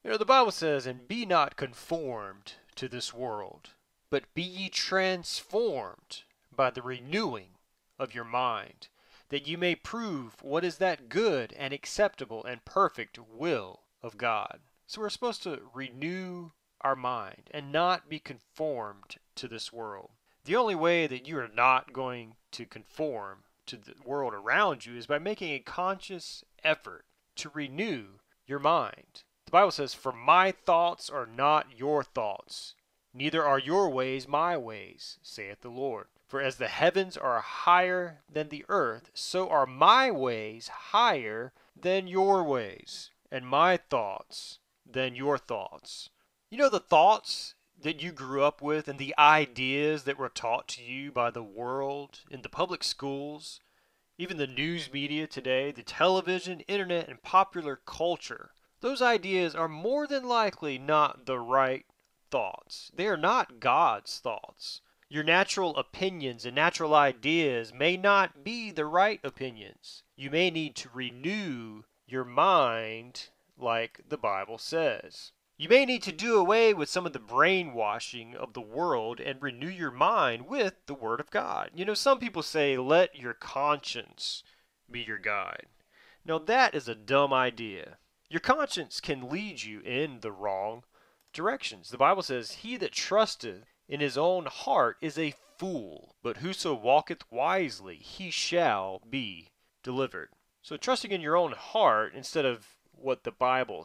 The Bible says, "And be not conformed to this world, but be ye transformed by the renewing of your mind, that you may prove what is that good and acceptable and perfect will of God." So we're supposed to renew our mind and not be conformed to this world. The only way that you are not going to conform to the world around you is by making a conscious effort to renew your mind. The Bible says, "For my thoughts are not your thoughts, neither are your ways my ways, saith the Lord. For as the heavens are higher than the earth, so are my ways higher than your ways, and my thoughts than your thoughts." The thoughts that you grew up with and the ideas that were taught to you by the world in the public schools, even the news media today, the television, internet, and popular culture, those ideas are more than likely not the right thoughts. They are not God's thoughts. Your natural opinions and natural ideas may not be the right opinions. You may need to renew your mind like the Bible says. You may need to do away with some of the brainwashing of the world and renew your mind with the Word of God. Some people say, "Let your conscience be your guide." Now, that is a dumb idea. Your conscience can lead you in the wrong directions. The Bible says, "He that trusteth in his own heart is a fool, but whoso walketh wisely, he shall be delivered." So trusting in your own heart instead of what the Bible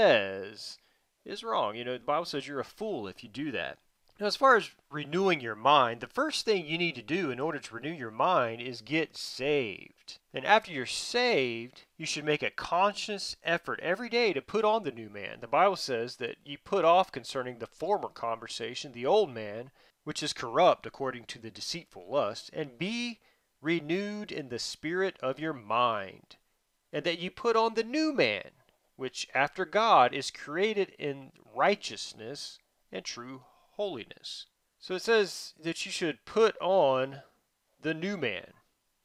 says is wrong. The Bible says you're a fool if you do that. Now, as far as renewing your mind, the first thing you need to do in order to renew your mind is get saved. And after you're saved, you should make a conscious effort every day to put on the new man. The Bible says that you put off concerning the former conversation the old man, which is corrupt according to the deceitful lust, and be renewed in the spirit of your mind, and that you put on the new man, which after God is created in righteousness and true holiness. So it says that you should put on the new man.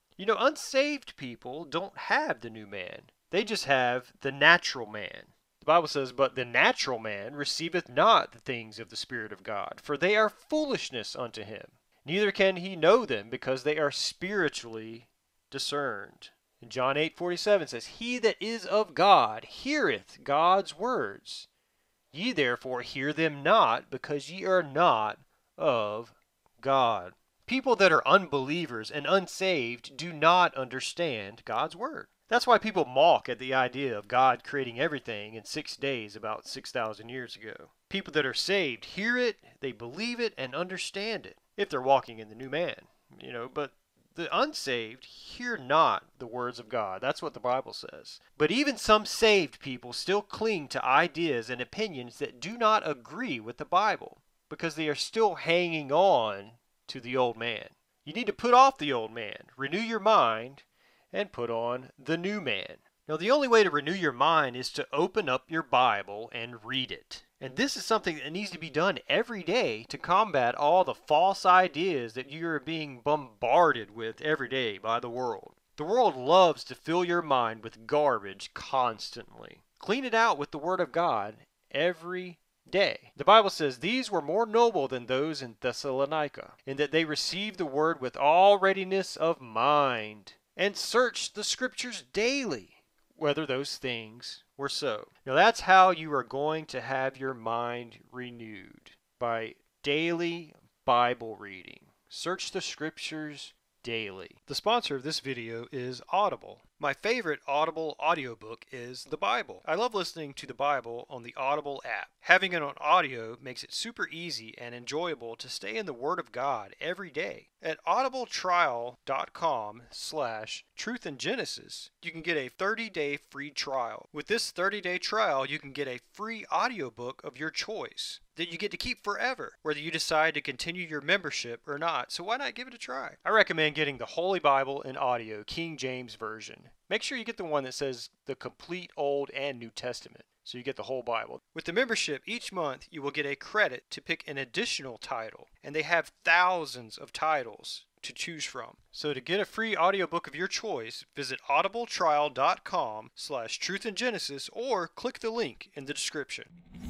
Unsaved people don't have the new man. They just have the natural man. The Bible says, "But the natural man receiveth not the things of the Spirit of God, for they are foolishness unto him. Neither can he know them, because they are spiritually discerned." And John 8:47 says, "He that is of God heareth God's words. Ye therefore hear them not, because ye are not of God." People that are unbelievers and unsaved do not understand God's word. That's why people mock at the idea of God creating everything in 6 days about 6,000 years ago. People that are saved hear it, they believe it, and understand it, if they're walking in the new man. But the unsaved hear not the words of God. That's what the Bible says. But even some saved people still cling to ideas and opinions that do not agree with the Bible, because they are still hanging on to the old man. You need to put off the old man, renew your mind, and put on the new man. Now, the only way to renew your mind is to open up your Bible and read it. And this is something that needs to be done every day to combat all the false ideas that you're being bombarded with every day by the world. The world loves to fill your mind with garbage constantly. Clean it out with the Word of God every day. The Bible says, "These were more noble than those in Thessalonica, in that they received the Word with all readiness of mind, and searched the Scriptures daily, whether those things were so." Now, that's how you are going to have your mind renewed, by daily Bible reading. Search the Scriptures daily. The sponsor of this video is Audible. My favorite Audible audiobook is the Bible. I love listening to the Bible on the Audible app. Having it on audio makes it super easy and enjoyable to stay in the Word of God every day. At audibletrial.com/truthandgenesis, you can get a 30-day free trial. With this 30-day trial, you can get a free audiobook of your choice that you get to keep forever, whether you decide to continue your membership or not. So why not give it a try? I recommend getting the Holy Bible in audio, King James Version. Make sure you get the one that says the complete Old and New Testament, so you get the whole Bible. With the membership, each month you will get a credit to pick an additional title, and they have thousands of titles to choose from. So to get a free audiobook of your choice, visit audibletrial.com/truthandgenesis or click the link in the description.